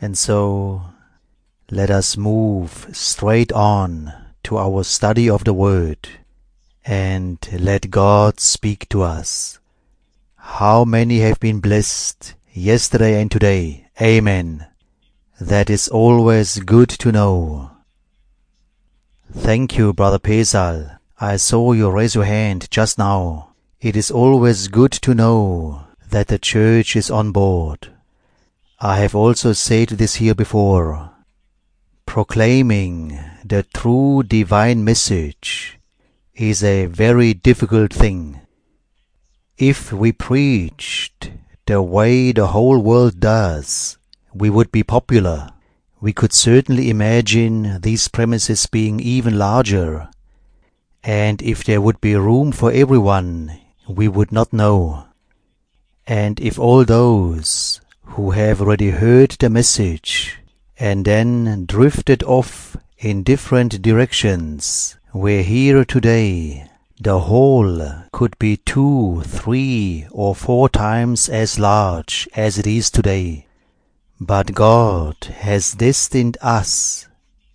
And so let us move straight on to our study of the Word and let God speak to us. How many have been blessed yesterday and today? Amen. That is always good to know. Thank you, Brother Pesal. I saw you raise your hand just now. It is always good to know that the church is on board. I have also said this here before. Proclaiming the true divine message is a very difficult thing. If we preached the way the whole world does, we would be popular. We could certainly imagine these premises being even larger. And if there would be room for everyone, we would not know. And if all those who have already heard the message and then drifted off in different directions were here today, the whole could be 2, 3, or 4 times as large as it is today. But God has destined us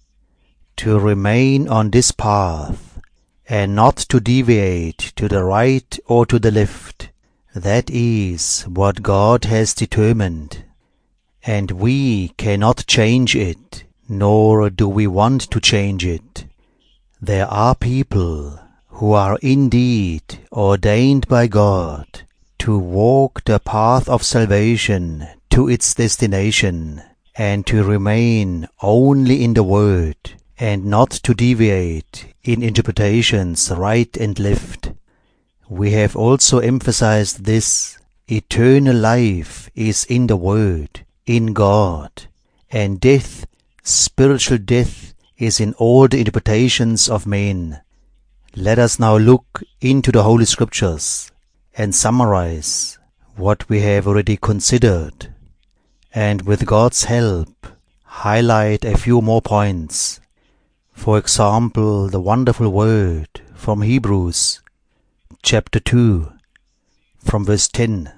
to remain on this path and not to deviate to the right or to the left. That is what God has determined, and we cannot change it, nor do we want to change it. There are people who are indeed ordained by God to walk the path of salvation to its destination, and to remain only in the Word, and not to deviate in interpretations right and left. We have also emphasized this. Eternal life is in the Word, in God, and death, spiritual death, is in all the interpretations of men. Let us now look into the Holy Scriptures and summarize what we have already considered, and with God's help highlight a few more points. For example, the wonderful word from Hebrews chapter 2 from verse 10.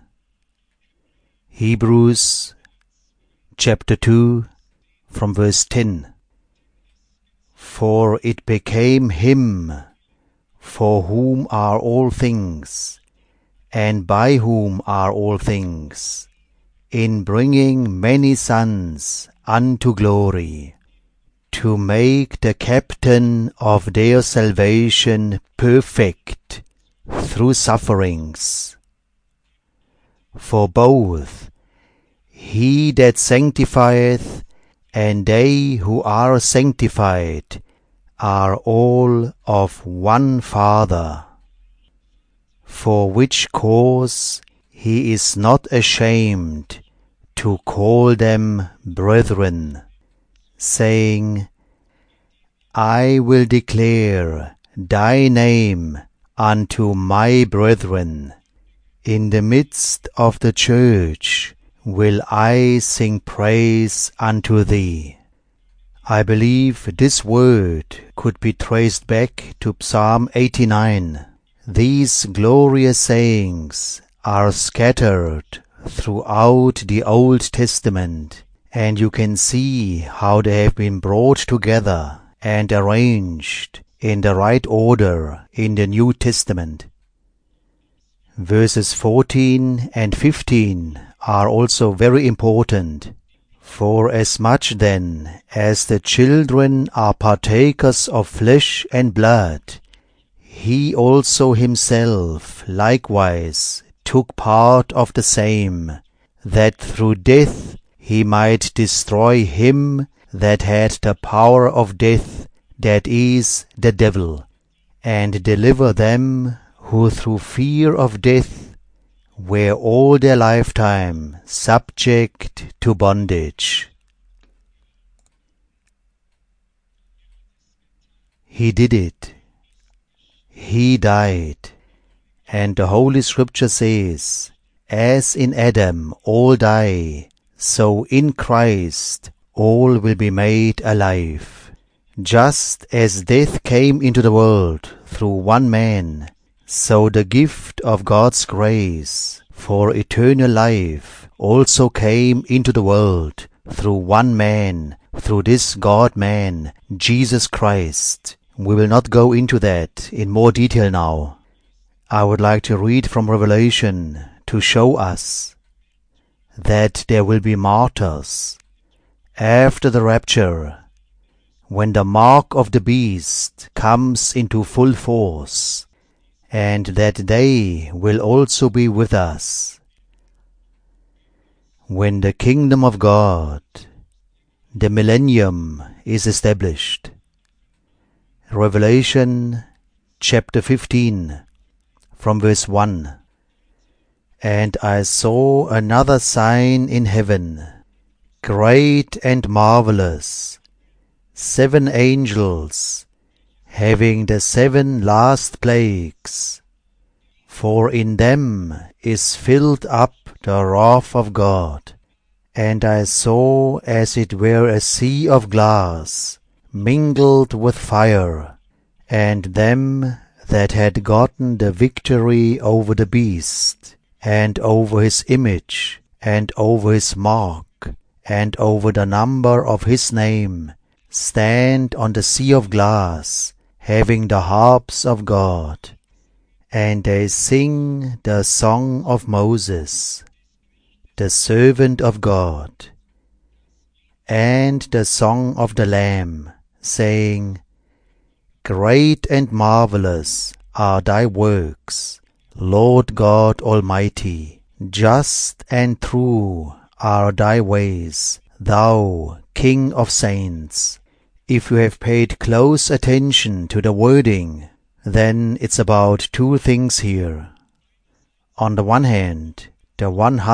Hebrews chapter 2 from verse 10. For it became him for whom are all things, and by whom are all things, in bringing many sons unto glory, to make the captain of their salvation perfect through sufferings. For both he that sanctifieth and they who are sanctified are all of one Father, for which cause he is not ashamed to call them brethren, saying, I will declare thy name unto my brethren. In the midst of the church will I sing praise unto thee. I believe this word could be traced back to Psalm 89. These glorious sayings are scattered throughout the Old Testament, and you can see how they have been brought together and arranged in the right order in the New Testament. Verses 14 and 15 are also very important. For as much then as the children are partakers of flesh and blood, he also himself likewise took part of the same, that through death he might destroy him that had the power of death, that is, the devil, and deliver them who through fear of death were all their lifetime subject to bondage. He did it. He died. And the Holy Scripture says, as in Adam all die, so in Christ all will be made alive. Just as death came into the world through one man, so the gift of God's grace for eternal life also came into the world through one man, through this God-man, Jesus Christ. We will not go into that in more detail now. I would like to read from Revelation to show us that there will be martyrs after the rapture, when the mark of the beast comes into full force, and that they will also be with us. When the kingdom of God, the millennium, is established. Revelation chapter 15, from verse 1. And I saw another sign in heaven, great and marvelous, 7 angels, having the 7 last plagues, for in them is filled up the wrath of God. And I saw as it were a sea of glass, mingled with fire, and them that had gotten the victory over the beast, and over his image, and over his mark, and over the number of his name, stand on the sea of glass, having the harps of God. And they sing the song of Moses, the servant of God, and the song of the Lamb, saying, Great and marvelous are thy works, Lord God Almighty. Just and true are thy ways, thou King of saints. If you have paid close attention to the wording, then it's about 2 things here. On the one hand, the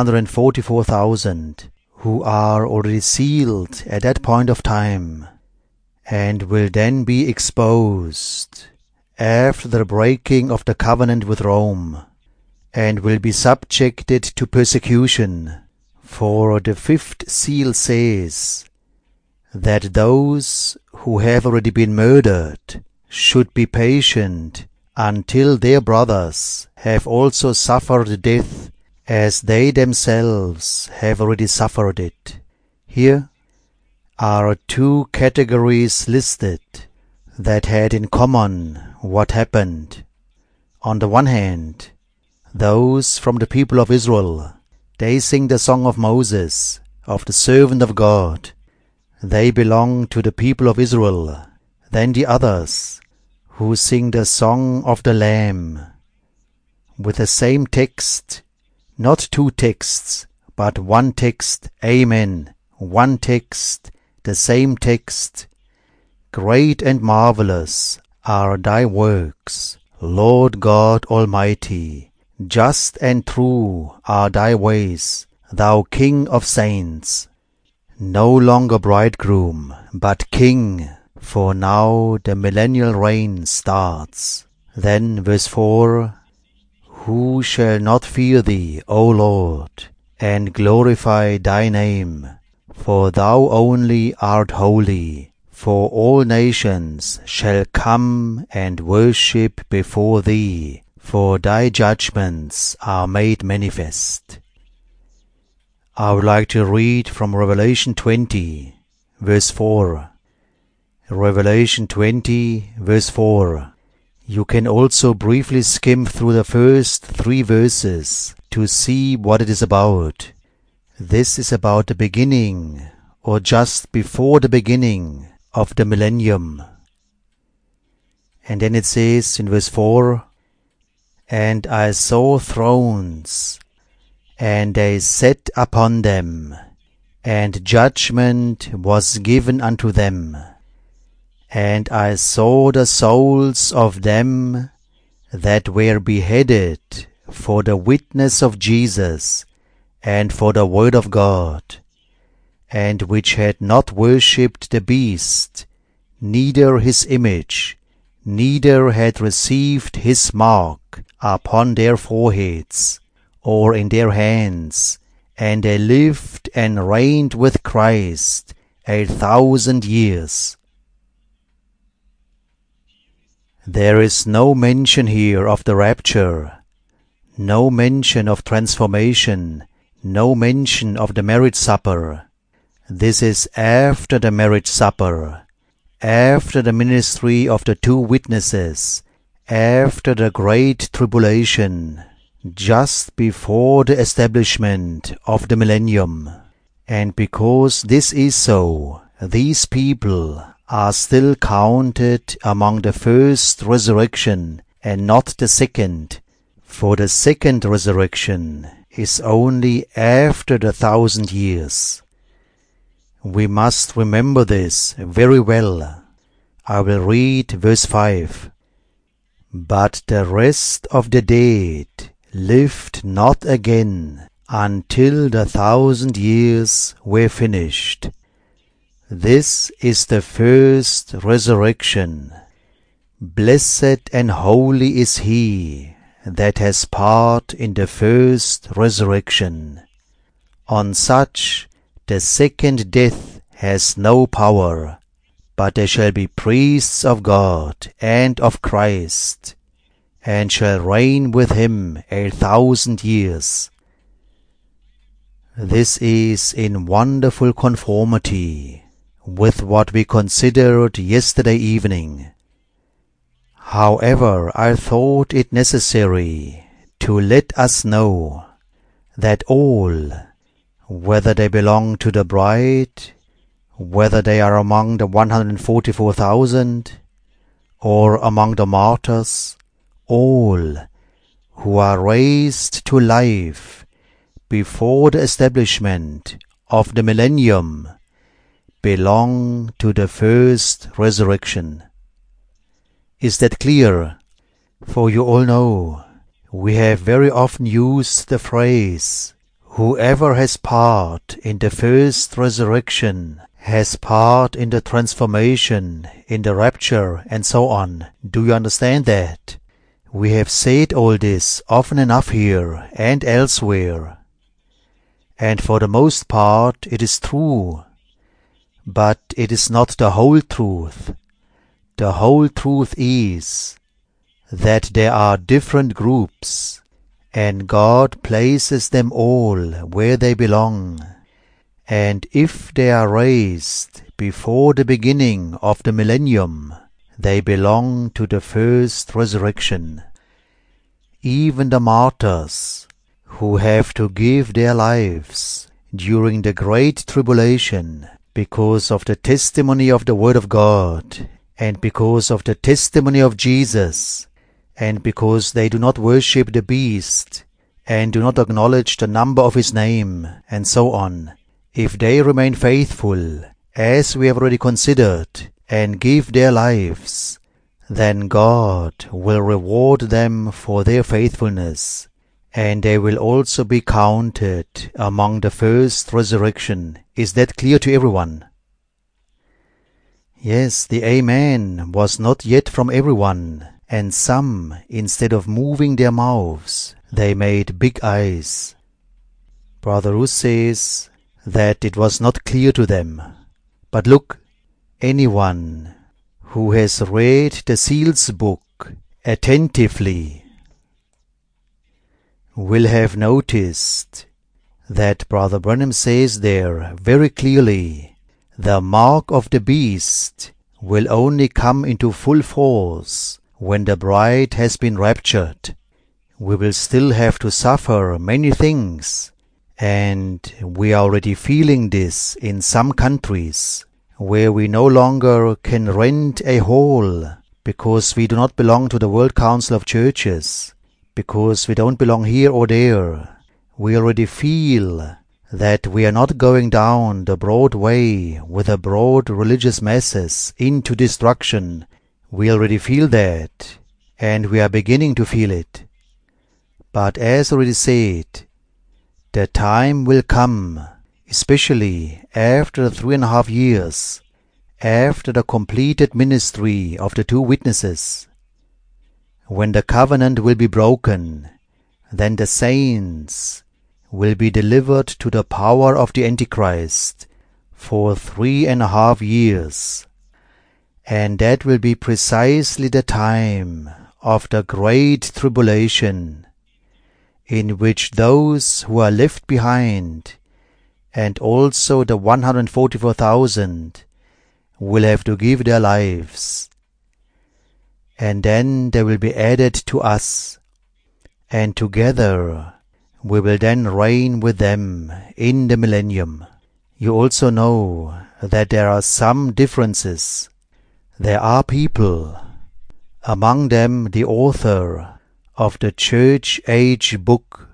144,000 who are already sealed at that point of time, and will then be exposed after the breaking of the covenant with Rome, and will be subjected to persecution. For the 5th seal says that those who have already been murdered should be patient until their brothers have also suffered death, as they themselves have already suffered it. Here are 2 categories listed that had in common what happened. On the one hand, those from the people of Israel, they sing the song of Moses, of the servant of God. They belong to the people of Israel. Then the others, who sing the song of the Lamb, with the same text, not 2 texts, but 1 text, amen, 1 text, the same text. Great and marvelous are thy works, Lord God Almighty. Just and true are thy ways, thou King of saints. No longer bridegroom, but king, for now the millennial reign starts. Then verse 4, Who shall not fear thee, O Lord, and glorify thy name? For thou only art holy. For all nations shall come and worship before thee, for thy judgments are made manifest. I would like to read from Revelation 20, verse 4. Revelation 20, verse 4. You can also briefly skim through the first 3 verses to see what it is about. This is about the beginning, or just before the beginning, of the millennium. And then it says in verse 4, And I saw thrones, and they sat upon them, and judgment was given unto them. And I saw the souls of them that were beheaded for the witness of Jesus, and for the word of God, and which had not worshipped the beast, neither his image, neither had received his mark upon their foreheads, or in their hands, and they lived and reigned with Christ 1,000 years. There is no mention here of the rapture, no mention of transformation, no mention of the marriage supper. This is after the marriage supper, after the ministry of the two witnesses, after the great tribulation, just before the establishment of the millennium. And because this is so, these people are still counted among the first resurrection and not the second, for the second resurrection is only after the 1,000 years. We must remember this very well. I will read verse 5. But the rest of the dead lived not again until the 1,000 years were finished. This is the first resurrection. Blessed and holy is he that has part in the first resurrection. On such the second death has no power, but they shall be priests of God and of Christ, and shall reign with him 1,000 years. This is in wonderful conformity with what we considered yesterday evening. However, I thought it necessary to let us know that all, whether they belong to the bride, whether they are among the 144,000, or among the martyrs, all who are raised to life before the establishment of the millennium belong to the first resurrection. Is that clear? For you all know, we have very often used the phrase, whoever has part in the first resurrection has part in the transformation, in the rapture, and so on. Do you understand that? We have said all this often enough here and elsewhere. And for the most part it is true, but it is not the whole truth. The whole truth is that there are different groups, and God places them all where they belong. And if they are raised before the beginning of the millennium, they belong to the first resurrection. Even the martyrs, who have to give their lives during the great tribulation because of the testimony of the Word of God, and because of the testimony of Jesus, and because they do not worship the beast, and do not acknowledge the number of his name, and so on, if they remain faithful, as we have already considered, and give their lives, then God will reward them for their faithfulness, and they will also be counted among the first resurrection. Is that clear to everyone? Yes, the Amen was not yet from everyone, and some, instead of moving their mouths, they made big eyes. Brother Ruth says that it was not clear to them. But look, anyone who has read the Seals book attentively will have noticed that Brother Branham says there very clearly, the mark of the beast will only come into full force when the bride has been raptured. We will still have to suffer many things, and we are already feeling this in some countries, where we no longer can rent a hall because we do not belong to the World Council of Churches, because we don't belong here or there. We already feel that we are not going down the broad way with the broad religious masses into destruction. We already feel that, and we are beginning to feel it. But as already said, the time will come, especially after 3.5 years, after the completed ministry of the two witnesses, when the covenant will be broken. Then the saints will be delivered to the power of the Antichrist for 3.5 years, and that will be precisely the time of the great tribulation, in which those who are left behind and also the 144,000 will have to give their lives, and then they will be added to us, and together we will then reign with them in the millennium. You also know that there are some differences. There are people, among them the author of the Church Age book.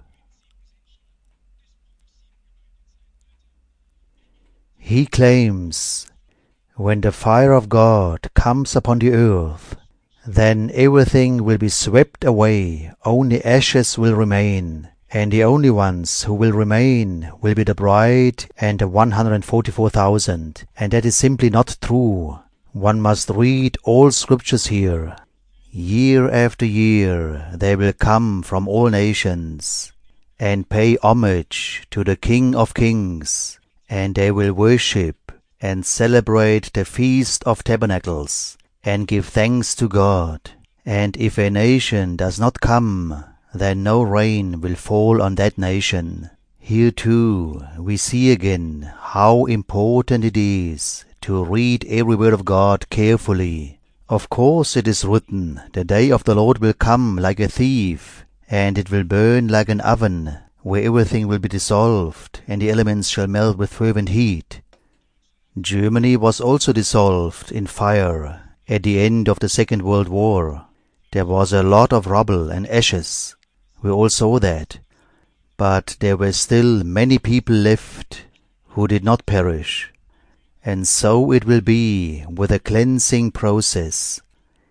He claims when the fire of God comes upon the earth, then everything will be swept away, only ashes will remain, and the only ones who will remain will be the bride and the 144,000. And that is simply not true. One must read all scriptures here. Year after year they will come from all nations and pay homage to the King of Kings, and they will worship and celebrate the Feast of Tabernacles and give thanks to God. And if a nation does not come, then no rain will fall on that nation. Here too we see again how important it is to read every word of God carefully. Of course it is written, the day of the Lord will come like a thief, and it will burn like an oven, where everything will be dissolved, and the elements shall melt with fervent heat. Germany was also dissolved in fire at the end of the Second World War. There was a lot of rubble and ashes. We all saw that. But there were still many people left who did not perish. And so it will be with the cleansing process.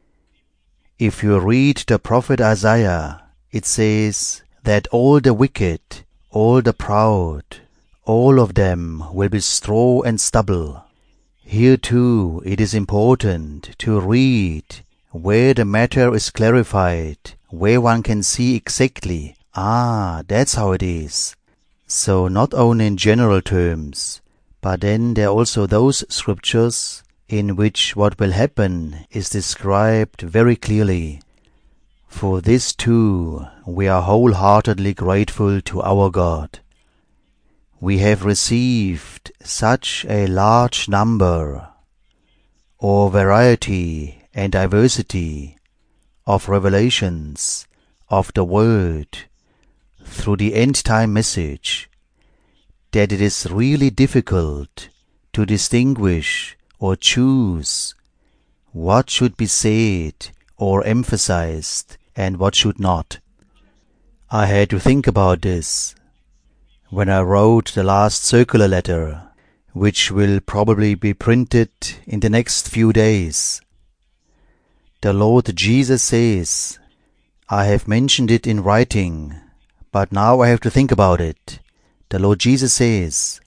If you read the prophet Isaiah, it says that all the wicked, all the proud, all of them will be straw and stubble. Here too it is important to read where the matter is clarified, where one can see exactly, that's how it is. So not only in general terms, but then there are also those scriptures in which what will happen is described very clearly. For this too we are wholeheartedly grateful to our God. We have received such a large number, or variety and diversity of revelations of the Word through the end-time message, that it is really difficult to distinguish or choose what should be said or emphasized and what should not. I had to think about this when I wrote the last circular letter, which will probably be printed in the next few days. The Lord Jesus says, I have mentioned it in writing, but now I have to think about it. The Lord Jesus says,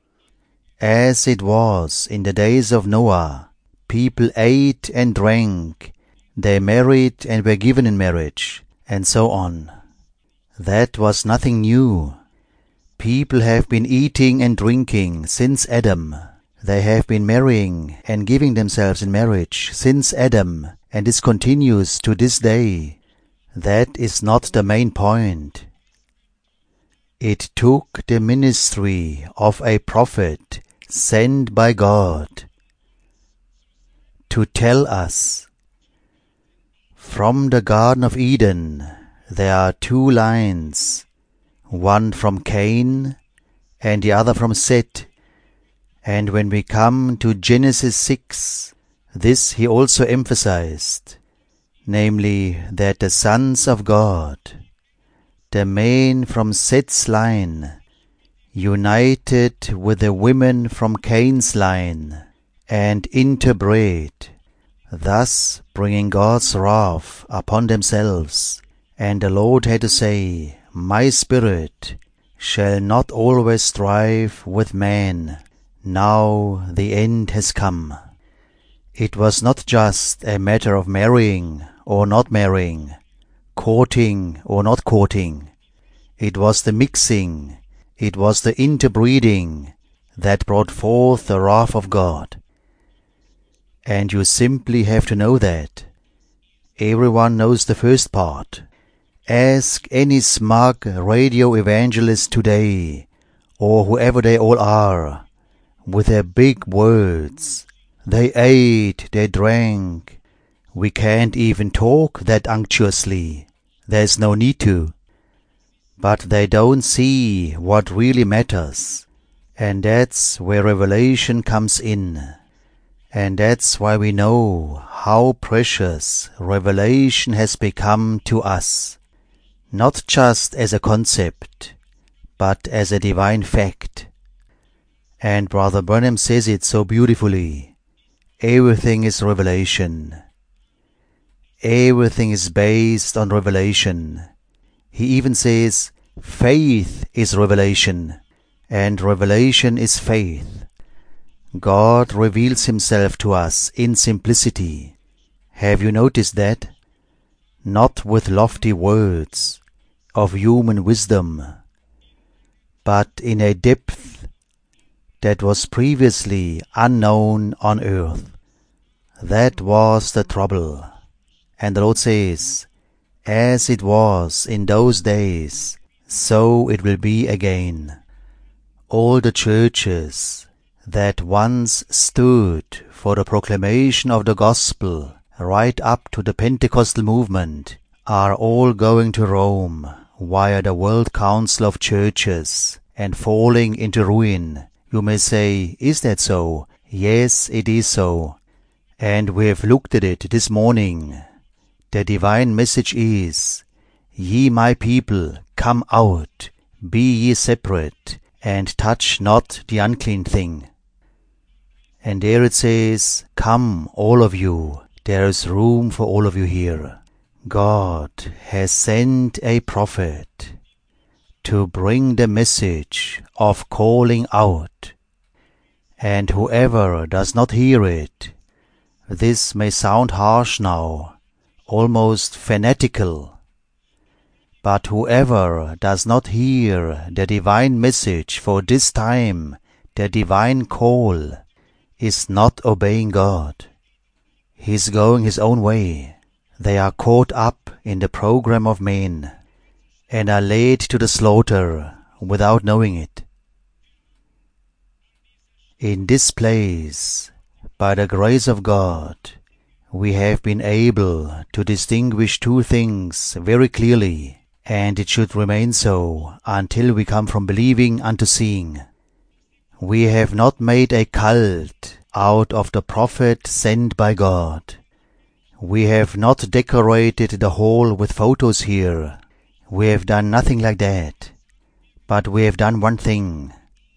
as it was in the days of Noah, people ate and drank, they married and were given in marriage, and so on. That was nothing new. People have been eating and drinking since Adam. They have been marrying and giving themselves in marriage since Adam, and this continues to this day. That is not the main point. It took the ministry of a prophet sent by God to tell us. From the Garden of Eden there are two lines, one from Cain and the other from Seth. And when we come to Genesis 6, this he also emphasized, namely that the sons of God, the men from Seth's line, united with the women from Cain's line, and interbred, thus bringing God's wrath upon themselves. And the Lord had to say, my spirit shall not always strive with man. Now the end has come. It was not just a matter of marrying or not marrying, courting or not courting. It was the mixing, it was the interbreeding that brought forth the wrath of God. And you simply have to know that. Everyone knows the first part. Ask any smug radio evangelist today, or whoever they all are, with their big words. They ate, they drank. We can't even talk that unctuously. There's no need to. But they don't see what really matters. And that's where revelation comes in. And that's why we know how precious revelation has become to us. Not just as a concept, but as a divine fact. And Brother Branham says it so beautifully. Everything is revelation. Everything is based on revelation. He even says, faith is revelation, and revelation is faith. God reveals Himself to us in simplicity. Have you noticed that? Not with lofty words of human wisdom, but in a depth that was previously unknown on earth. That was the trouble. And the Lord says, as it was in those days, so it will be again. All the churches that once stood for the proclamation of the gospel right up to the Pentecostal movement are all going to Rome via the World Council of Churches and falling into ruin. You may say, is that so? Yes, it is so. And we have looked at it this morning. The divine message is, ye my people, come out, be ye separate, and touch not the unclean thing. And there it says, come all of you, there is room for all of you here. God has sent a prophet to bring the message of calling out. And whoever does not hear it, this may sound harsh now, almost fanatical, but whoever does not hear the divine message for this time, the divine call, is not obeying God. He is going his own way. They are caught up in the program of men and are laid to the slaughter without knowing it. In this place, by the grace of God, we have been able to distinguish two things very clearly, and it should remain so until we come from believing unto seeing. We have not made a cult out of the prophet sent by God. We have not decorated the hall with photos here. We have done nothing like that. But we have done one thing.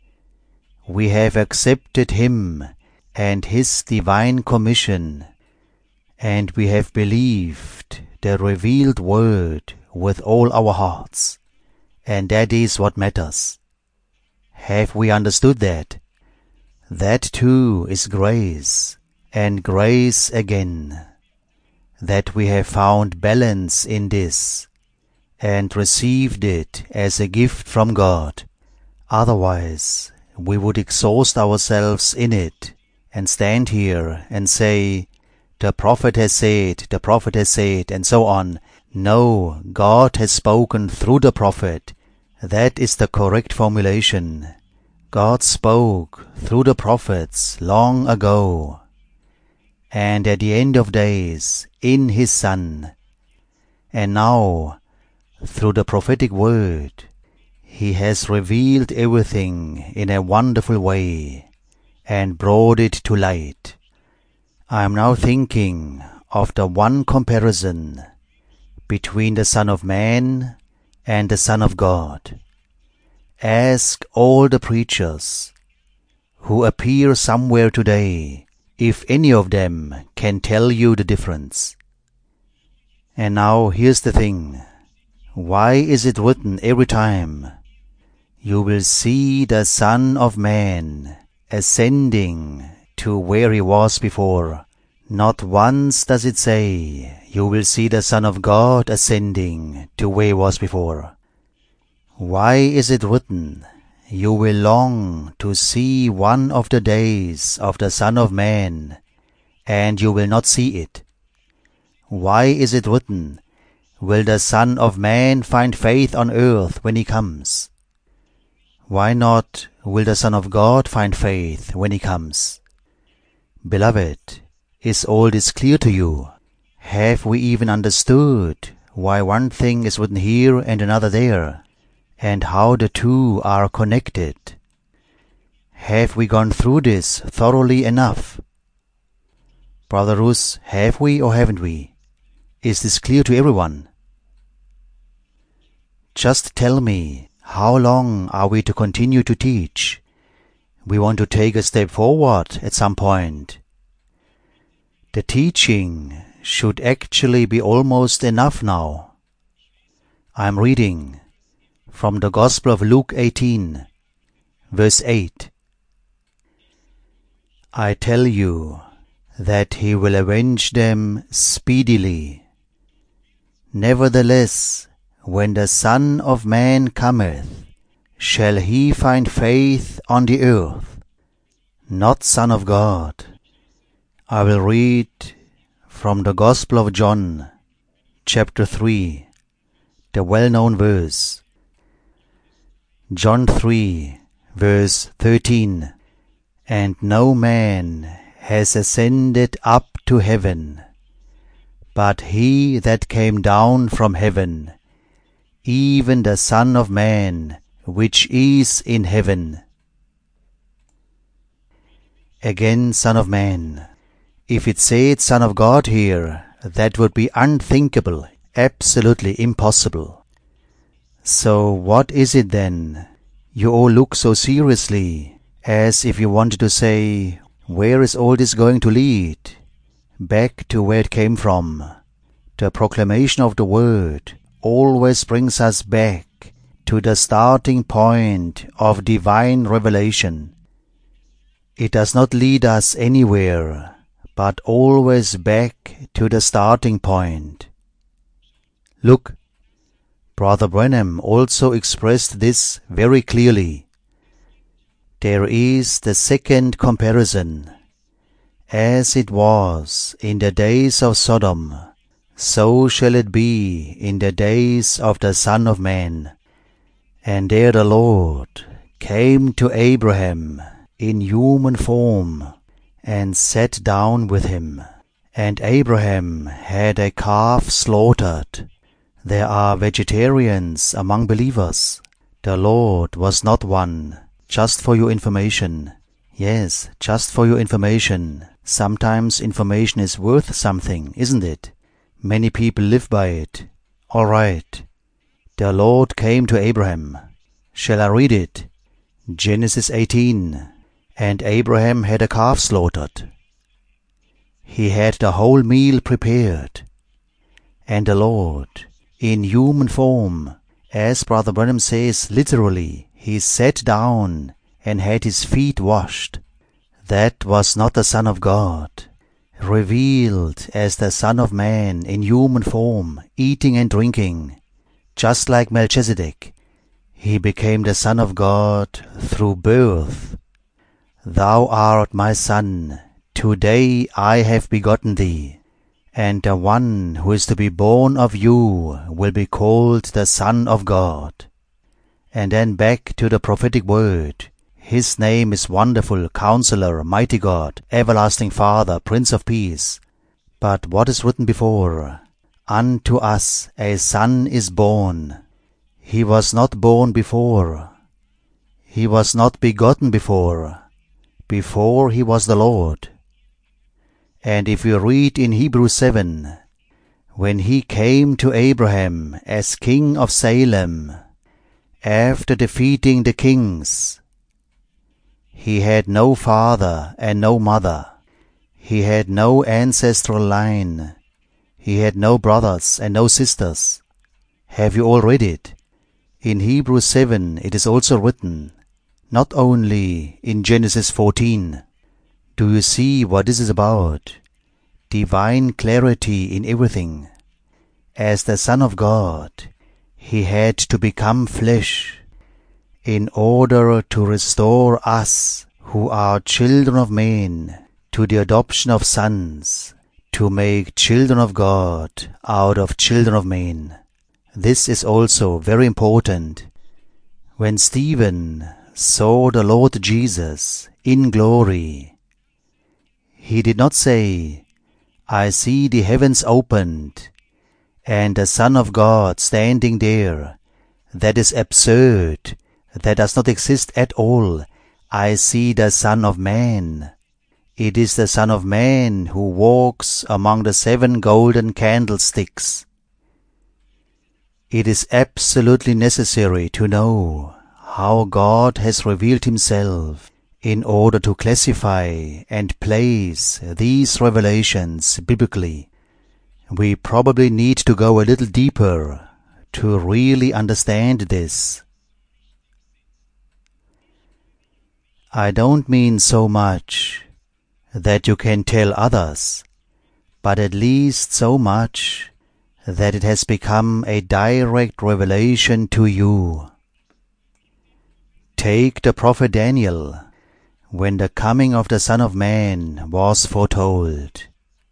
We have accepted Him and His divine commission, and we have believed the revealed word with all our hearts, and that is what matters. Have we understood that? That too is grace, and grace again, that we have found balance in this, and received it as a gift from God. Otherwise, we would exhaust ourselves in it, and stand here and say, the prophet has said, and so on. No, God has spoken through the prophet. That is the correct formulation. God spoke through the prophets long ago, and at the end of days in His Son. And now, through the prophetic word, He has revealed everything in a wonderful way and brought it to light. I am now thinking of the one comparison between the Son of Man and the Son of God. Ask all the preachers who appear somewhere today if any of them can tell you the difference. And now here's the thing. Why is it written every time, you will see the Son of Man ascending to where He was before? Not once does it say, you will see the Son of God ascending to where He was before. Why is it written, you will long to see one of the days of the Son of Man, and you will not see it? Why is it written, will the Son of Man find faith on earth when He comes? Why not will the Son of God find faith when he comes? Beloved, is all this clear to you? Have we even understood why one thing is written here and another there, and how the two are connected? Have we gone through this thoroughly enough? Brother Rus, have we or haven't we? Is this clear to everyone? Just tell me, how long are we to continue to teach? We want to take a step forward at some point. The teaching should actually be almost enough now. I'm reading from the Gospel of Luke 18, verse 8. I tell you that he will avenge them speedily. Nevertheless, when the Son of Man cometh, shall he find faith on the earth? Not Son of God. I will read from the Gospel of John, chapter 3, the well-known verse. John 3, verse 13. And no man has ascended up to heaven, but he that came down from heaven, even the Son of Man, which is in heaven. Again, Son of Man. If it said Son of God here, that would be unthinkable, absolutely impossible. So what is it then? You all look so seriously, as if you wanted to say, where is all this going to lead? Back to where it came from. The proclamation of the Word always brings us back to the starting point of divine revelation. It does not lead us anywhere, but always back to the starting point. Look, Brother Branham also expressed this very clearly. There is the second comparison. As it was in the days of Sodom, so shall it be in the days of the Son of Man. And there the Lord came to Abraham in human form, and sat down with him. And Abraham had a calf slaughtered. There are vegetarians among believers. The Lord was not one. Just for your information. Yes, just for your information. Sometimes information is worth something, isn't it? Many people live by it. All right. The Lord came to Abraham. Shall I read it? Genesis 18. And Abraham had a calf slaughtered. He had the whole meal prepared. And the Lord, in human form, as Brother Branham says literally, he sat down and had his feet washed. That was not the Son of God, revealed as the Son of Man in human form, eating and drinking. Just like Melchizedek, he became the Son of God through birth. Thou art my Son, today I have begotten thee, and the one who is to be born of you will be called the Son of God. And then back to the prophetic word. His name is Wonderful, Counselor, Mighty God, Everlasting Father, Prince of Peace. But what is written before? Unto us a Son is born. He was not born before. He was not begotten before. Before he was the Lord. And if we read in Hebrews 7, when he came to Abraham as king of Salem, after defeating the kings, he had no father and no mother. He had no ancestral line. He had no brothers and no sisters. Have you all read it? In Hebrews 7 it is also written, not only in Genesis 14. Do you see what this is about? Divine clarity in everything. As the Son of God, he had to become flesh in order to restore us who are children of men to the adoption of sons, to make children of God out of children of men. This is also very important. When Stephen saw the Lord Jesus in glory. He did not say, I see the heavens opened, and the Son of God standing there. That is absurd. That does not exist at all. I see the Son of Man. It is the Son of Man who walks among the 7 golden candlesticks. It is absolutely necessary to know how God has revealed Himself in order to classify and place these revelations biblically. We probably need to go a little deeper to really understand this. I don't mean so much that you can tell others, but at least so much that it has become a direct revelation to you. Take the prophet Daniel, when the coming of the Son of Man was foretold.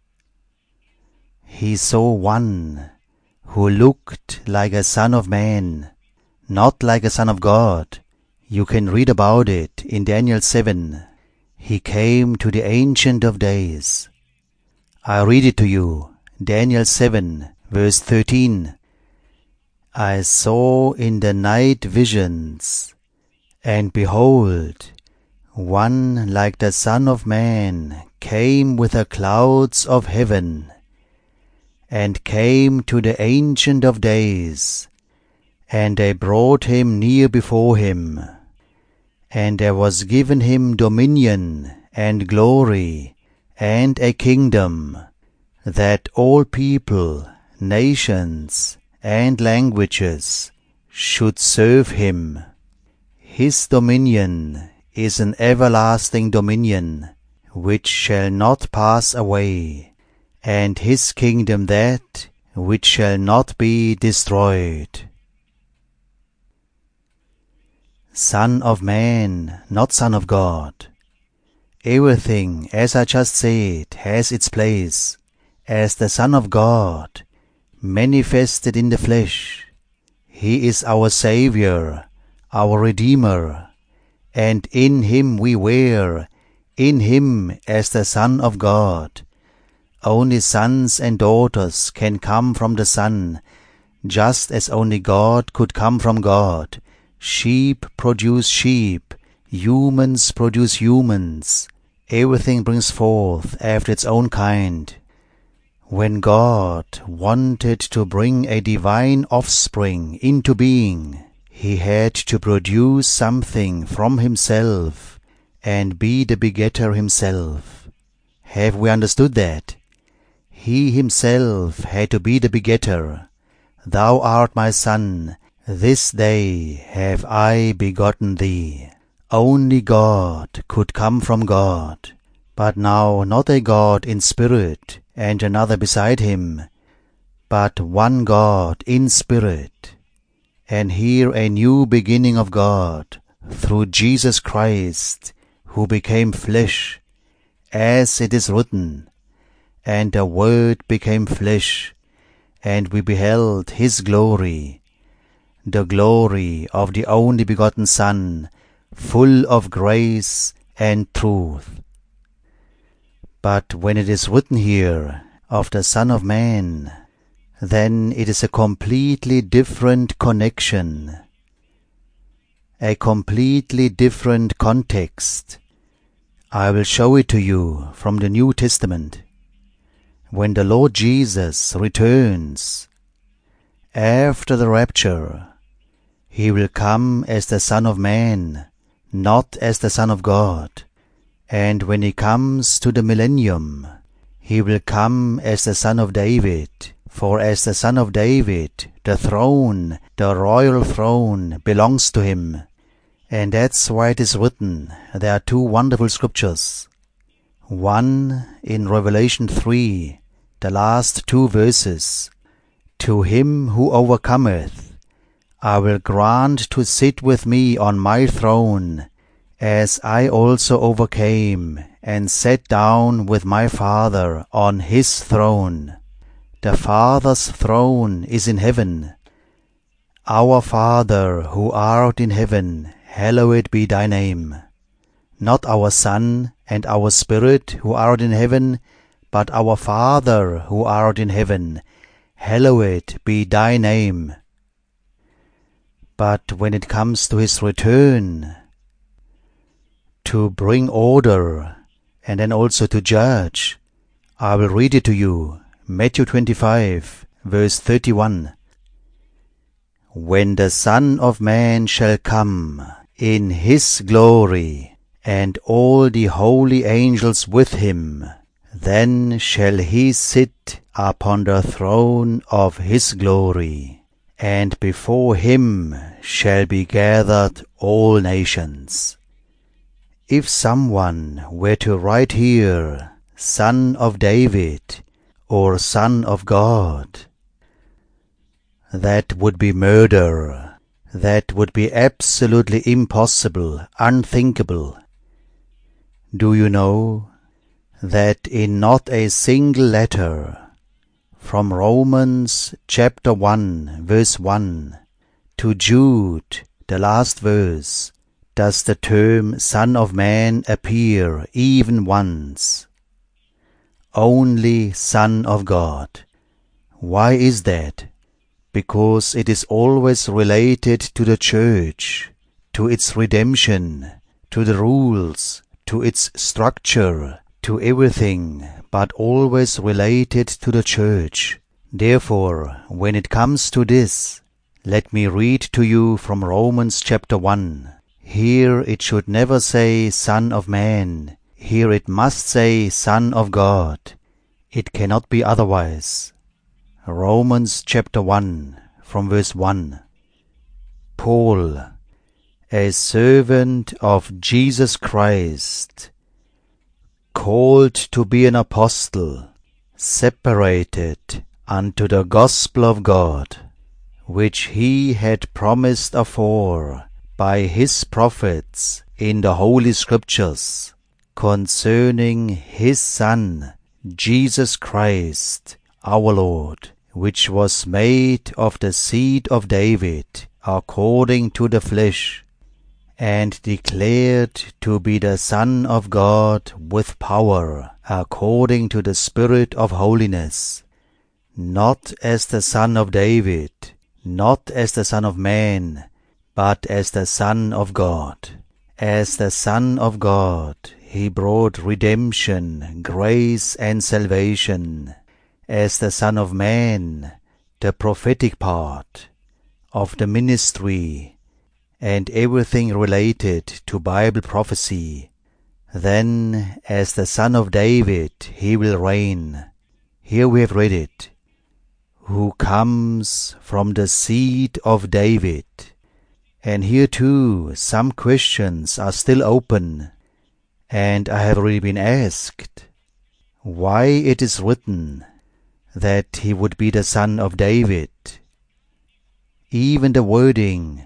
He saw one who looked like a Son of Man, not like a Son of God. You can read about it in Daniel 7. He came to the Ancient of Days. I read it to you, Daniel 7, verse 13. I saw in the night visions, and behold, one like the Son of Man came with the clouds of heaven, and came to the Ancient of Days, and they brought him near before him. And there was given him dominion and glory and a kingdom, that all people, nations, and languages should serve him. His dominion is an everlasting dominion, which shall not pass away, and his kingdom that which shall not be destroyed. Son of Man, not Son of God. Everything, as I just said, has its place as the Son of God, manifested in the flesh. He is our Savior, our Redeemer, and in Him we were, in Him as the Son of God. Only sons and daughters can come from the Son, just as only God could come from God. Sheep produce sheep, humans produce humans. Everything brings forth after its own kind. When God wanted to bring a divine offspring into being, He had to produce something from Himself and be the begetter Himself. Have we understood that? He Himself had to be the begetter. Thou art my Son, this day have I begotten thee. Only God could come from God, but now not a God in spirit and another beside Him, but one God in spirit. And here a new beginning of God through Jesus Christ, who became flesh, as it is written, and the Word became flesh, and we beheld His glory, the glory of the only begotten Son, full of grace and truth. But when it is written here of the Son of Man, then it is a completely different connection, a completely different context. I will show it to you from the New Testament. When the Lord Jesus returns, after the rapture, He will come as the Son of Man, not as the Son of God. And when He comes to the millennium, He will come as the Son of David, for as the Son of David, the throne, the royal throne, belongs to Him. And that's why it is written, there are 2 wonderful scriptures. One in Revelation 3, the last 2 verses. To him who overcometh, I will grant to sit with me on my throne, as I also overcame, and sat down with my Father on His throne. The Father's throne is in heaven. Our Father who art in heaven, hallowed be thy name. Not our Son and our Spirit who art in heaven, but our Father who art in heaven, hallowed be thy name. But when it comes to his return, to bring order and then also to judge, I will read it to you. Matthew 25, verse 31. When the Son of Man shall come in his glory, and all the holy angels with him, then shall he sit upon the throne of his glory, and before him shall be gathered all nations. If someone were to write here, Son of David, or Son of God, that would be murder. That would be absolutely impossible, unthinkable. Do you know that in not a single letter, from Romans chapter 1, verse 1, to Jude, the last verse, does the term Son of Man appear even once? Only Son of God. Why is that? Because it is always related to the church, to its redemption, to the rules, to its structure, to everything, but always related to the church. Therefore, when it comes to this, let me read to you from Romans chapter 1. Here it should never say Son of Man. Here it must say Son of God. It cannot be otherwise. Romans chapter 1, from verse 1. Paul, a servant of Jesus Christ, called to be an apostle, separated unto the gospel of God, which he had promised afore by his prophets in the Holy Scriptures, concerning his Son, Jesus Christ, our Lord, which was made of the seed of David, according to the flesh, and declared to be the Son of God with power, according to the Spirit of holiness, not as the Son of David, not as the Son of Man, but as the Son of God. As the Son of God, he brought redemption, grace, and salvation. As the Son of Man, the prophetic part of the ministry and everything related to Bible prophecy. Then, as the Son of David, he will reign. Here we have read it. Who comes from the seed of David. And here too, some questions are still open, and I have already been asked why it is written that he would be the Son of David. Even the wording,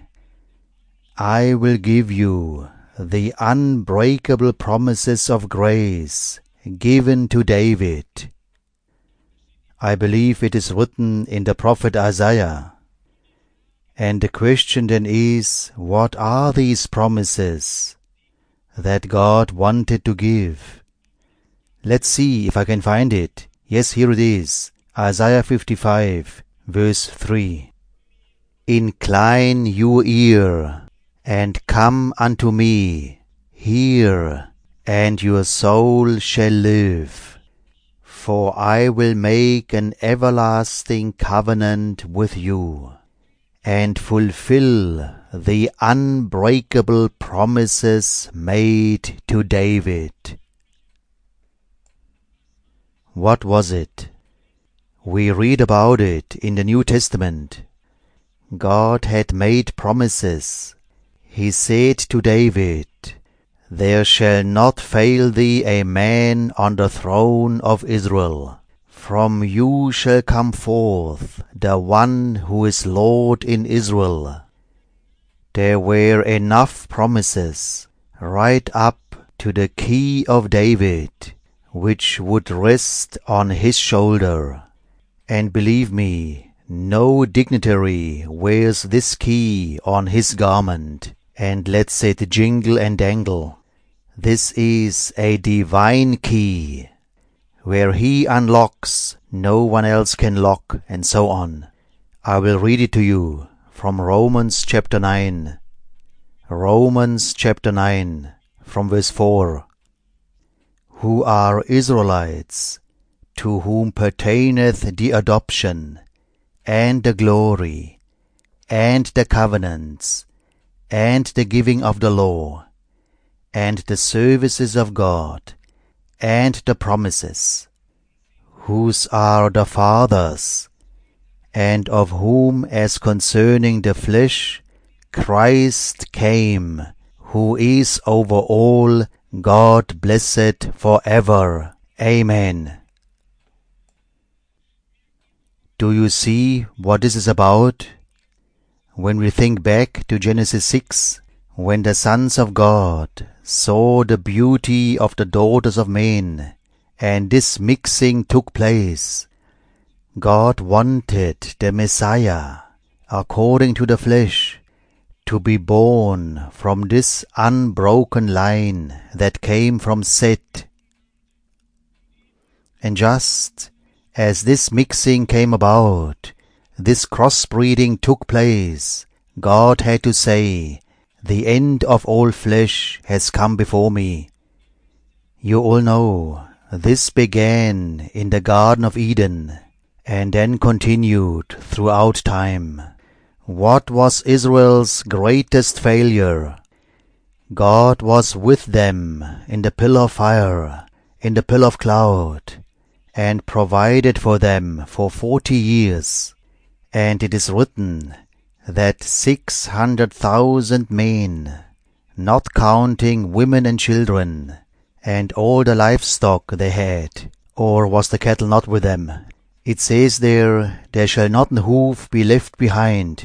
I will give you the unbreakable promises of grace given to David. I believe it is written in the prophet Isaiah. And the question then is, what are these promises that God wanted to give? Let's see if I can find it. Yes, here it is. Isaiah 55, verse 3. Incline your ear, and come unto me. Hear, and your soul shall live. For I will make an everlasting covenant with you, and fulfill the unbreakable promises made to David. What was it? We read about it in the New Testament. God had made promises. He said to David, There shall not fail thee a man on the throne of Israel. From you shall come forth the one who is Lord in Israel. There were enough promises right up to the key of David, which would rest on his shoulder. And believe me, no dignitary wears this key on his garment. and lets it jingle and dangle. This is a divine key. Where He unlocks, no one else can lock, and so on. I will read it to you from Romans chapter 9. Romans chapter 9, from verse 4. Who are Israelites, to whom pertaineth the adoption, and the glory, and the covenants, and the giving of the law, and the services of God, and the promises, whose are the fathers, and of whom as concerning the flesh Christ came, who is over all, God blessed for ever. Amen. Do you see what this is about? When we think back to Genesis 6, when the sons of God saw the beauty of the daughters of men, and this mixing took place, God wanted the Messiah, according to the flesh, to be born from this unbroken line that came from Seth. And just as this mixing came about, this crossbreeding took place, God had to say, the end of all flesh has come before me. You all know, this began in the Garden of Eden, and then continued throughout time. What was Israel's greatest failure? God was with them in the pillar of fire, in the pillar of cloud, and provided for them for 40 years. And it is written that 600,000 men, not counting women and children, and all the livestock they had, or was the cattle not with them? It says there shall not an hoof be left behind.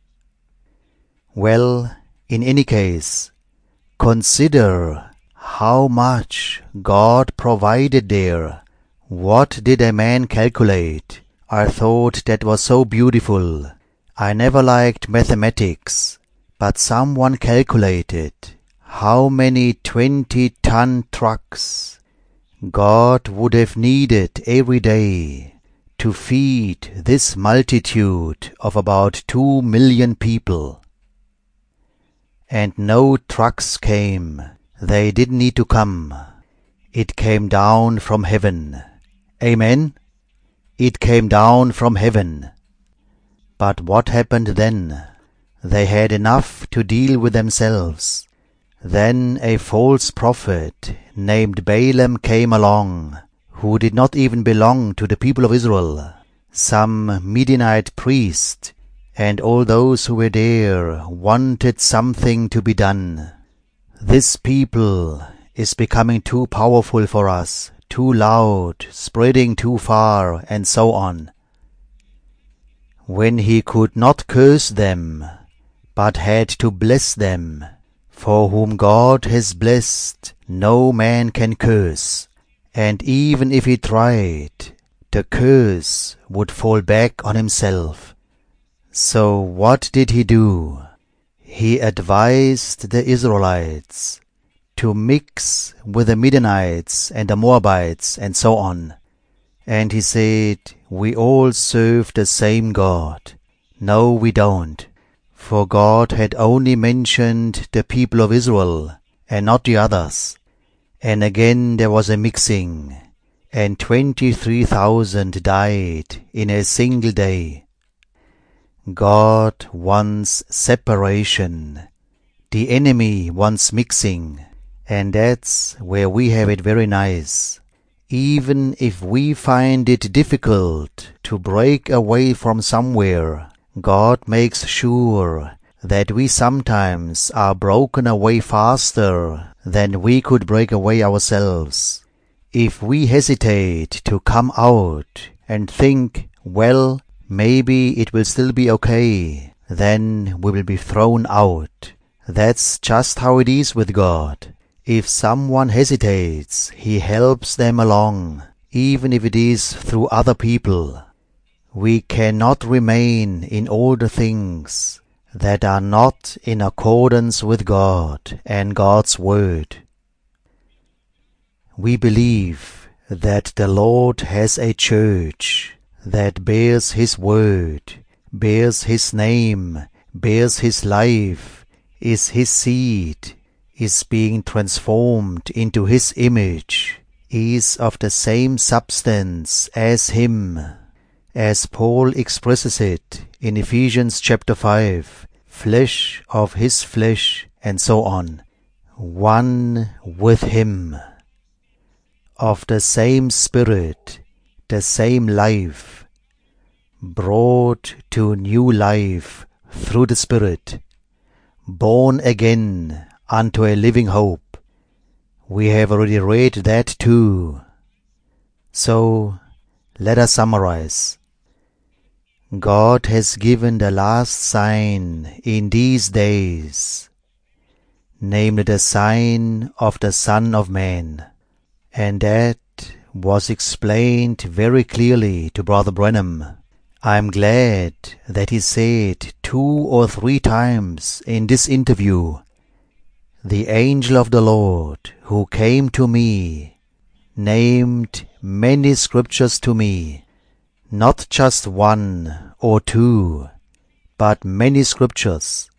Well, in any case, consider how much God provided there. What did a man calculate? I thought that was so beautiful. I never liked mathematics, but someone calculated how many 20-ton trucks God would have needed every day to feed this multitude of about 2 million people. And no trucks came. They didn't need to come. It came down from heaven. Amen? It came down from heaven. But what happened then? They had enough to deal with themselves. Then a false prophet named Balaam came along, who did not even belong to the people of Israel, some Midianite priest, and all those who were there wanted something to be done. This people is becoming too powerful for us, too loud, spreading too far, and so on. When he could not curse them, but had to bless them, for whom God has blessed, no man can curse, and even if he tried, the curse would fall back on himself. So what did he do? He advised the Israelites to mix with the Midianites and the Moabites and so on. And he said, we all serve the same God. No, we don't. For God had only mentioned the people of Israel and not the others. And again there was a mixing, and 23,000 died in a single day. God wants separation. The enemy wants mixing, and that's where we have it very nice. Even if we find it difficult to break away from somewhere, God makes sure that we sometimes are broken away faster than we could break away ourselves. If we hesitate to come out and think, well, maybe it will still be okay, then we will be thrown out. That's just how it is with God. If someone hesitates, He helps them along, even if it is through other people. We cannot remain in all the things that are not in accordance with God and God's Word. We believe that the Lord has a church that bears His Word, bears His name, bears His life, is His seed, is being transformed into His image, is of the same substance as Him, as Paul expresses it in Ephesians chapter 5, flesh of His flesh, and so on, one with Him, of the same Spirit, the same life, brought to new life through the Spirit, born again unto a living hope. We have already read that too. So, let us summarize. God has given the last sign in these days, namely the sign of the Son of Man, and that was explained very clearly to Brother Branham. I am glad that he said 2 or 3 times in this interview, "The angel of the Lord who came to me named many scriptures to me, not just 1 or 2, but many scriptures."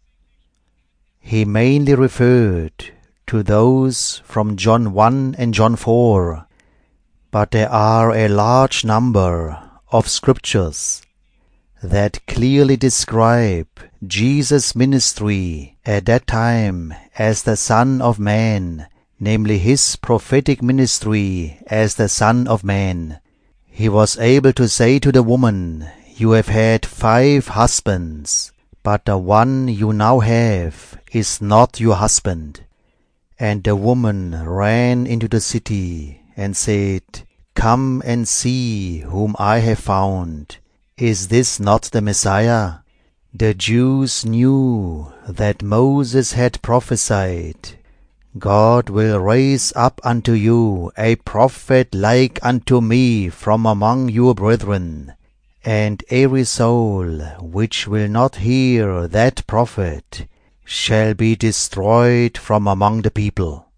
He mainly referred to those from John 1 and John 4, but there are a large number of scriptures that clearly describe Jesus' ministry at that time as the Son of Man, namely His prophetic ministry as the Son of Man. He was able to say to the woman, "You have had 5 husbands, but the one you now have is not your husband." And the woman ran into the city and said, "Come and see whom I have found. Is this not the Messiah?" The Jews knew that Moses had prophesied, "God will raise up unto you a prophet like unto me from among your brethren, and every soul which will not hear that prophet shall be destroyed from among the people."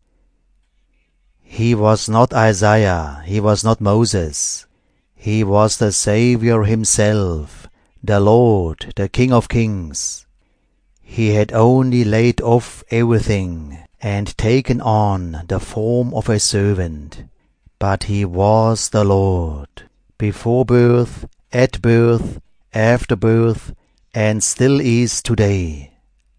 He was not Isaiah, he was not Moses. He was the Savior Himself, the Lord, the King of Kings. He had only laid off everything and taken on the form of a servant. But He was the Lord, before birth, at birth, after birth, and still is today.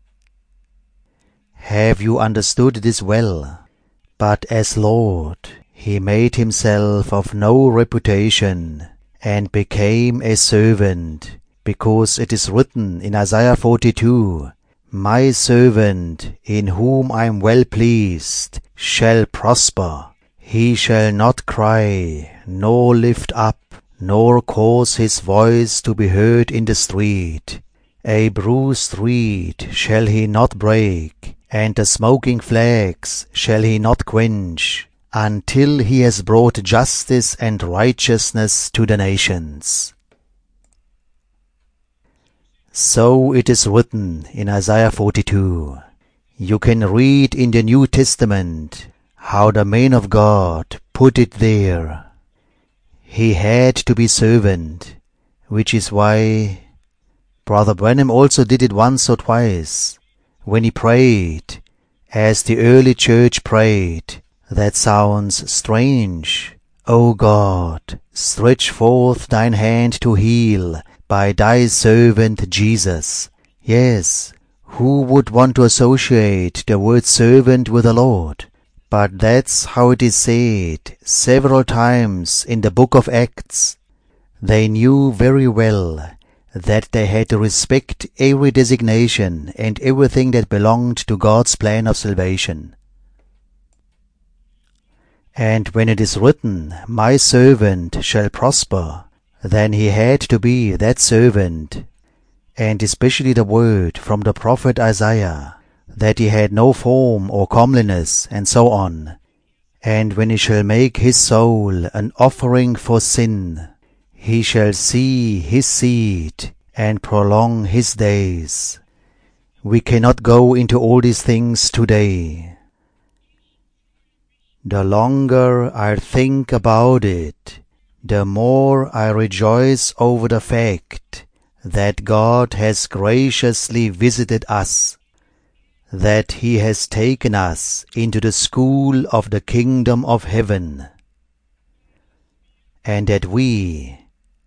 Have you understood this well? But as Lord, He made Himself of no reputation, and became a servant, because it is written in Isaiah 42, "My servant, in whom I am well pleased, shall prosper. He shall not cry, nor lift up, nor cause his voice to be heard in the street. A bruised reed shall he not break, and the smoking flax shall he not quench, until he has brought justice and righteousness to the nations." So it is written in Isaiah 42. You can read in the New Testament how the man of God put it there. He had to be servant, which is why Brother Branham also did it once or twice, when he prayed, as the early church prayed. That sounds strange. O God, stretch forth thine hand to heal by thy servant Jesus. Yes, who would want to associate the word servant with the Lord? But that's how it is said several times in the book of Acts. They knew very well that they had to respect every designation and everything that belonged to God's plan of salvation. And when it is written, "My servant shall prosper," then he had to be that servant, and especially the word from the prophet Isaiah, that he had no form or comeliness, and so on. And when he shall make his soul an offering for sin, he shall see his seed, and prolong his days. We cannot go into all these things today. The longer I think about it, the more I rejoice over the fact that God has graciously visited us, that He has taken us into the school of the kingdom of heaven, and that we,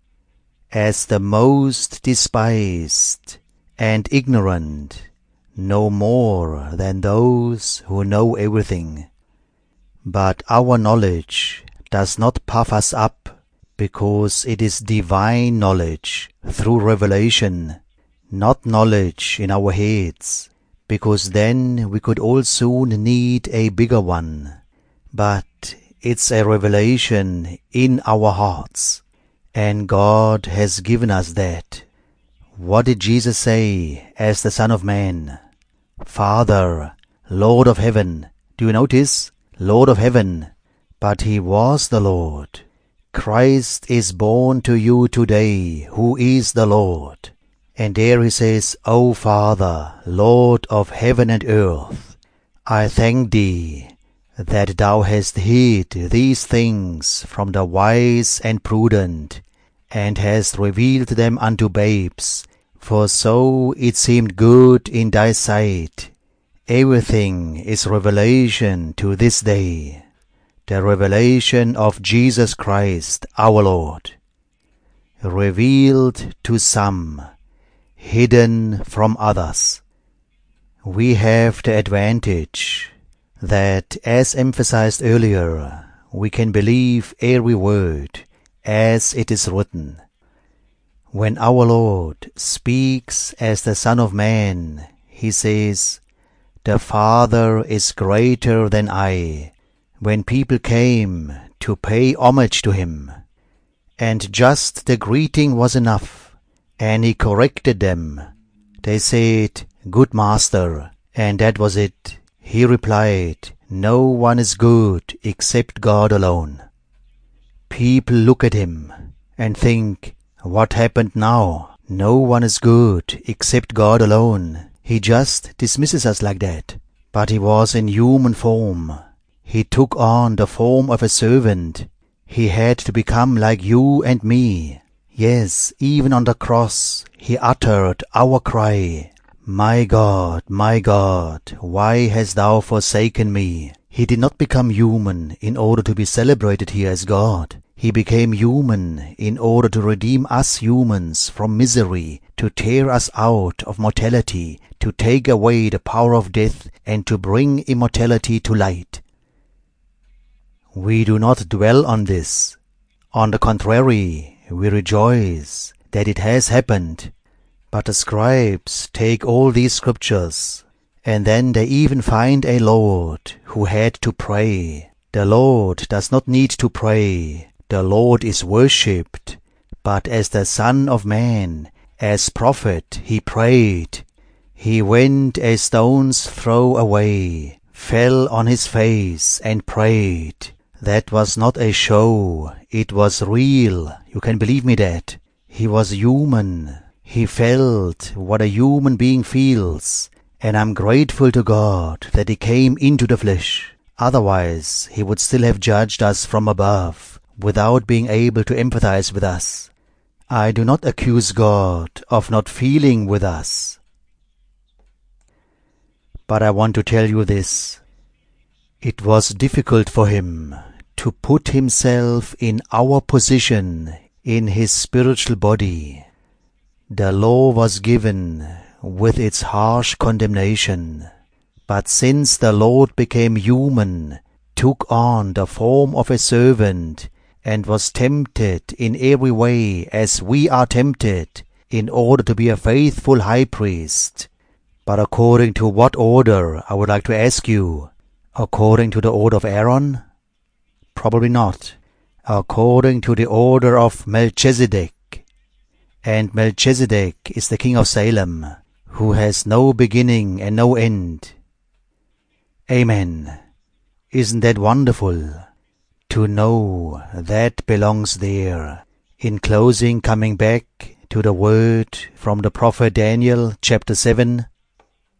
as the most despised and ignorant, know more than those who know everything. But our knowledge does not puff us up, because it is divine knowledge through revelation, not knowledge in our heads, because then we could all soon need a bigger one. But it's a revelation in our hearts, and God has given us that. What did Jesus say as the Son of Man? Father, Lord of heaven. Do you notice? Lord of heaven. But He was the Lord. Christ is born to you today, who is the Lord. And there He says, O Father, Lord of heaven and earth, I thank Thee that Thou hast hid these things from the wise and prudent, and hast revealed them unto babes, for so it seemed good in Thy sight. Everything is revelation to this day, the revelation of Jesus Christ our Lord, revealed to some, hidden from others. We have the advantage that, as emphasized earlier, we can believe every word as it is written. When our Lord speaks as the Son of Man, He says, the Father is greater than I. When people came to pay homage to Him, and just the greeting was enough, and He corrected them, they said, Good Master, and that was it. He replied, No one is good except God alone. People look at Him and think, what happened now? No one is good except God alone. He just dismisses us like that. But He was in human form. He took on the form of a servant. He had to become like you and me. Yes, even on the cross, He uttered our cry, my God, why hast Thou forsaken me? He did not become human in order to be celebrated here as God. He became human in order to redeem us humans from misery, to tear us out of mortality, to take away the power of death, and to bring immortality to light. We do not dwell on this. On the contrary, we rejoice that it has happened. But the scribes take all these scriptures, and then they even find a Lord who had to pray. The Lord does not need to pray. The Lord is worshipped. But as the Son of Man, as prophet, He prayed. He went a stone's throw away, fell on His face and prayed. That was not a show. It was real. You can believe me that. He was human. He felt what a human being feels, and I'm grateful to God that He came into the flesh. Otherwise, He would still have judged us from above, without being able to empathize with us. I do not accuse God of not feeling with us. But I want to tell you this. It was difficult for Him to put Himself in our position in His spiritual body. The law was given with its harsh condemnation, but since the Lord became human, took on the form of a servant, and was tempted in every way as we are tempted, in order to be a faithful high priest. But according to what order, I would like to ask you? According to the order of Aaron? Probably not. According to the order of Melchizedek. And Melchizedek is the king of Salem, who has no beginning and no end. Amen. Isn't that wonderful? To know that belongs there. In closing, coming back to the word from the prophet Daniel, chapter 7,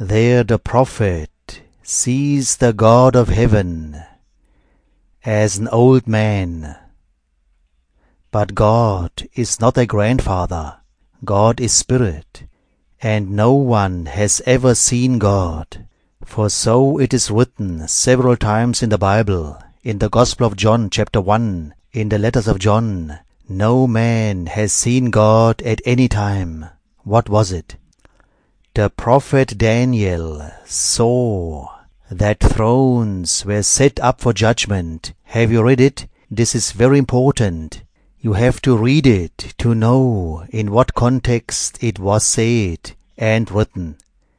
There the prophet sees the God of heaven as an old man. But God is not a grandfather. God is spirit, and no one has ever seen God. For so it is written several times in the Bible, in the Gospel of John chapter 1, in the letters of John, no man has seen God at any time. What was it? The prophet Daniel saw that thrones were set up for judgment. Have you read it? This is very important. You have to read it to know in what context it was said and written.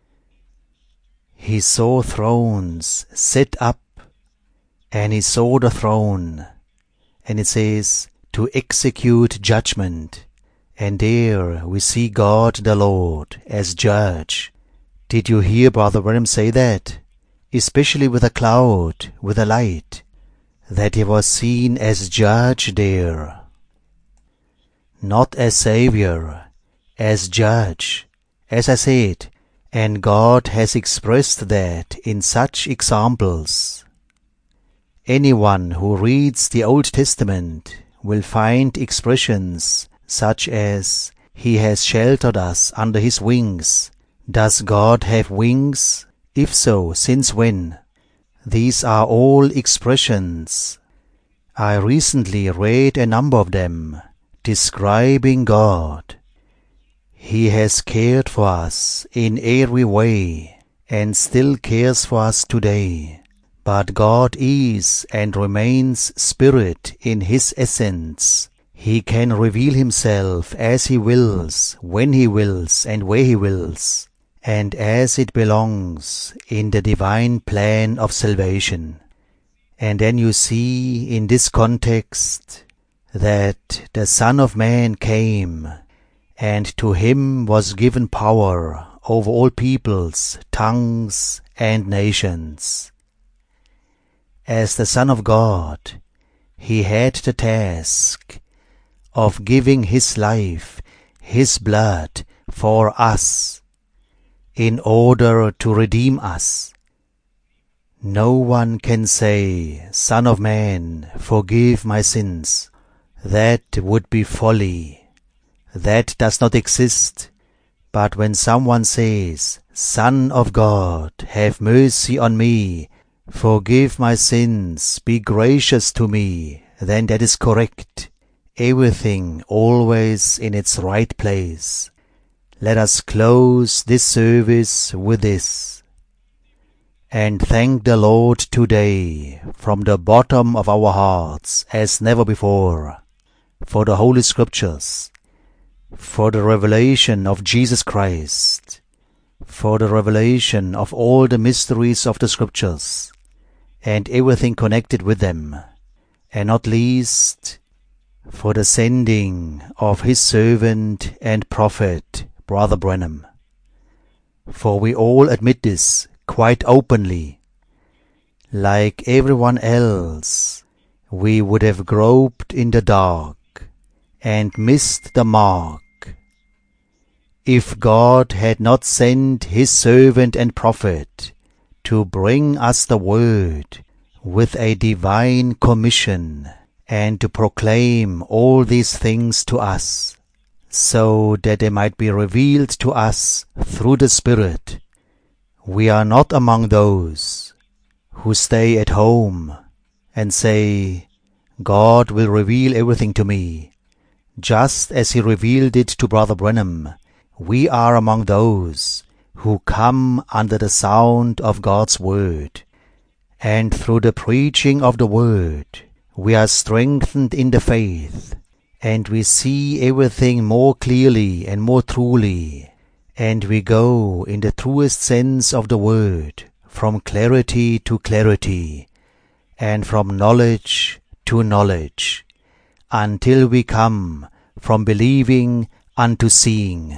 He saw thrones set up, and he saw the throne, and it says, to execute judgment. And there we see God the Lord as judge. Did you hear Brother Branham say that? Especially with a cloud, with a light, that he was seen as judge there. Not as Savior, as judge, as I said, and God has expressed that in such examples. Anyone who reads the Old Testament will find expressions such as, He has sheltered us under His wings. Does God have wings? If so, since when? These are all expressions. I recently read a number of them, describing God. He has cared for us in every way, and still cares for us today. But God is and remains Spirit in His essence. He can reveal Himself as He wills, when He wills, and where He wills, and as it belongs in the divine plan of salvation. And then you see in this context that the Son of Man came, and to Him was given power over all peoples, tongues, and nations. As the Son of God, He had the task of giving His life, His blood for us, in order to redeem us. No one can say, Son of Man, forgive my sins. That would be folly. That does not exist. But when someone says, Son of God, have mercy on me, forgive my sins, be gracious to me, then that is correct. Everything always in its right place. Let us close this service with this, and thank the Lord today from the bottom of our hearts as never before for the Holy Scriptures, for the revelation of Jesus Christ, for the revelation of all the mysteries of the Scriptures and everything connected with them, and not least for the sending of His servant and prophet, Brother Branham. For we all admit this quite openly. Like everyone else, we would have groped in the dark and missed the mark if God had not sent His servant and prophet to bring us the word with a divine commission, and to proclaim all these things to us, so that they might be revealed to us through the Spirit. We are not among those who stay at home and say, God will reveal everything to me, just as He revealed it to Brother Branham. We are among those who come under the sound of God's Word, and through the preaching of the Word, we are strengthened in the faith, and we see everything more clearly and more truly, and we go in the truest sense of the word, from clarity to clarity, and from knowledge to knowledge, until we come from believing unto seeing.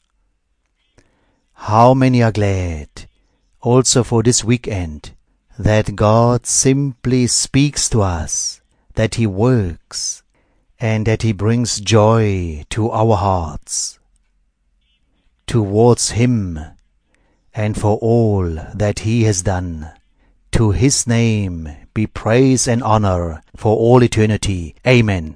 How many are glad, also for this weekend, that God simply speaks to us, that He works, and that He brings joy to our hearts. Towards Him and for all that He has done. To His name be praise and honor for all eternity. Amen.